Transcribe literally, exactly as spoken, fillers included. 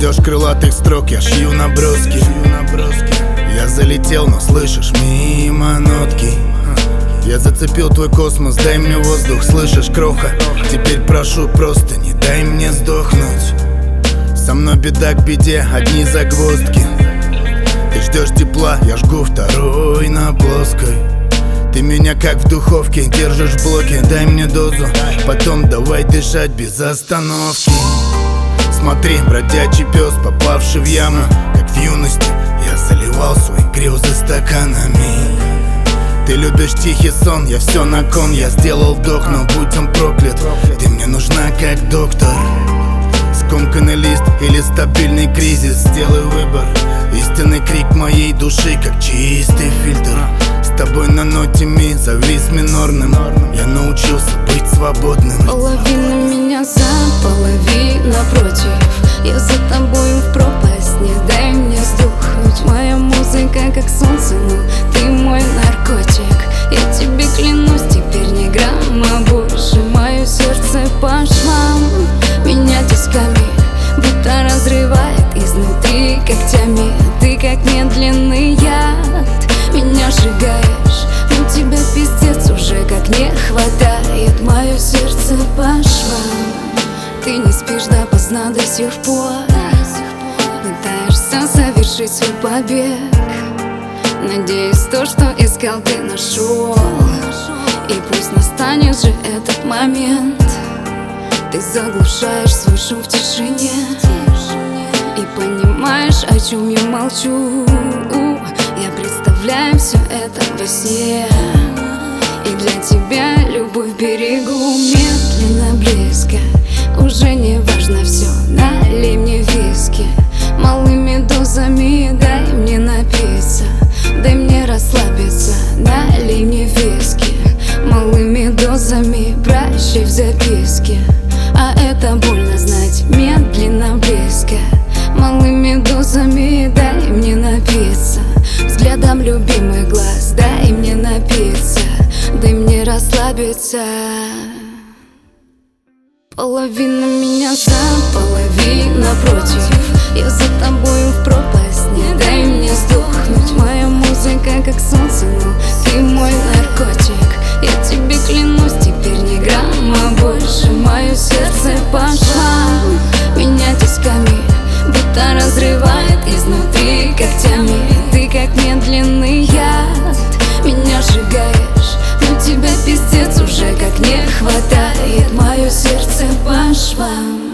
ждешь крылатых строк, я шью наброски. Я залетел, но слышишь мимо нотки. Я зацепил твой космос, дай мне воздух, слышишь, кроха? Теперь прошу, просто не дай мне сдохнуть. Со мной беда к беде, одни загвоздки. Ты ждешь тепла, я жгу второй на плоской. Ты меня как в духовке держишь в блоке, дай мне дозу, потом давай дышать без остановки. Смотри, бродячий пес, попавший в яму. Как в юности я заливал свои грезы стаканами. Ты любишь тихий сон, я все на кон. Я сделал вдох, но будь он проклят. Ты мне нужна как доктор. Скомканный лист или стабильный кризис, сделай выбор. Истинный крик моей души, как чистый фильтр. С тобой на ноте ми завис минорным. Я научился быть свободным. Половина меня за, половина против. Я за тобою в пропасть, не дай мне сдохнуть. Моя музыка как солнце, но ты мой наркотик. Я тебе клянусь, теперь ни грамма больше. Мое сердце по швам, меня тисками будто разрывает изнутри когтями. Ты как медленный яд, меня сжигаешь, но тебя пиздец уже как не хватает. Мое сердце по швам. Ты не спишь допоздна до сих пор, пытаешься совершить свой побег. Надеюсь, то, что искал, ты нашел. И пусть настанет же этот момент. Ты заглушаешь свой шум в тишине и понимаешь, о чем я молчу. Я представляю все это во сне, и для тебя любовь берегу. Медленно, близко, уже не важно все. Налей мне виски малыми дозами, дай мне напиться, дай мне расслабиться. Налей мне виски малыми дозами, прощай в записке. А это больно знать. Медленно, близко, малыми дозами, дай мне напиться. Взглядом любимый глаз, дай мне напиться, дай мне расслабиться. Половина меня за, половина против. Я за тобою в пропасть, не дай мне сдохнуть. Моя музыка как солнце, но ты мой наркотик. Я тебе клянусь, теперь ни грамма больше. Мое сердце по швам, меня тисками будто разрывает изнутри когтями. Ты как медленный яд, меня сжигаешь, но тебя пиздец уже как не хватает. Мое сердце по швам.